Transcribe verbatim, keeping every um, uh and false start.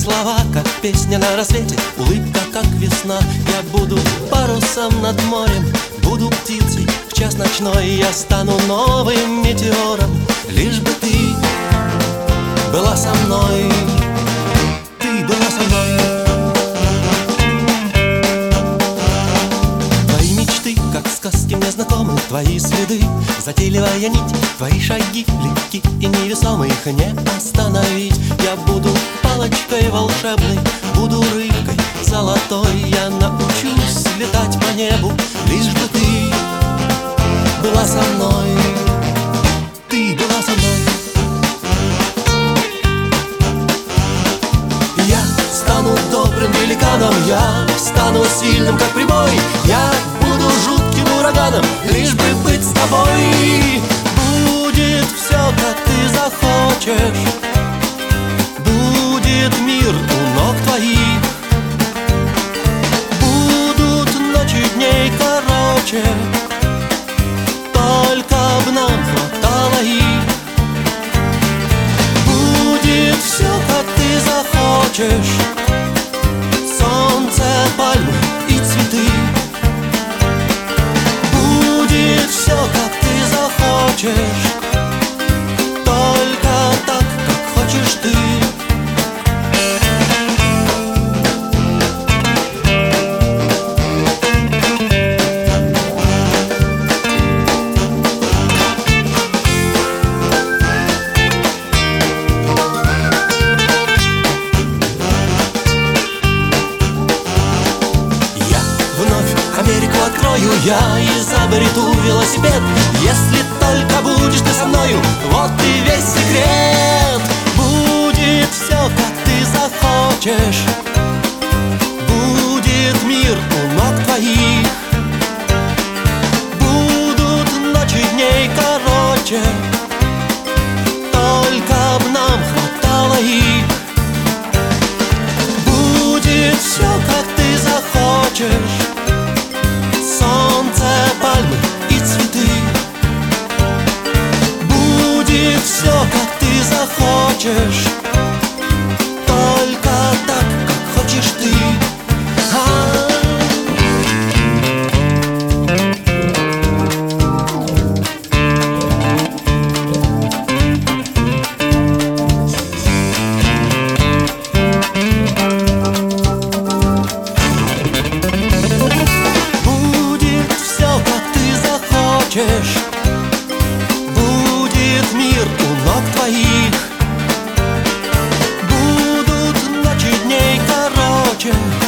слова, как песня на рассвете, улыбка, как весна. Я буду парусом над морем, буду птицей в час ночной. Я стану новым метеором, лишь бы ты была со мной. Ты была со мной. Твои мечты, как сказки мне знакомы, твои следы, затейливая нить, твои шаги легки и невесомы, их не остановить. Я буду палочкой волшебной, буду рыбкой золотой. Я научусь летать по небу, лишь бы ты была со мной. Ты была со мной. Я стану добрым великаном, я стану сильным, как прибой. Я буду жутким ураганом, лишь бы быть с тобой. Будет все, как ты захочешь, будет мир у ног твоих, будут ночи дней короче, только б нам хватало их. Будет все, как ты захочешь, солнце, пальмы и цветы. Будет все, как ты захочешь, только так, как хочешь ты. Америку открою я и изобрету велосипед, если только будешь ты со мною, вот и весь секрет. Будет все, как ты захочешь, будет мир у ног твоих, будут ночи дней короче, только б нам хватало их. Будет все, как ты захочешь, солнце, пальмы и цветы. Будет все, как ты захочешь, только так, как хочешь ты. Будет мир у ног твоих, будут ночи дней короче,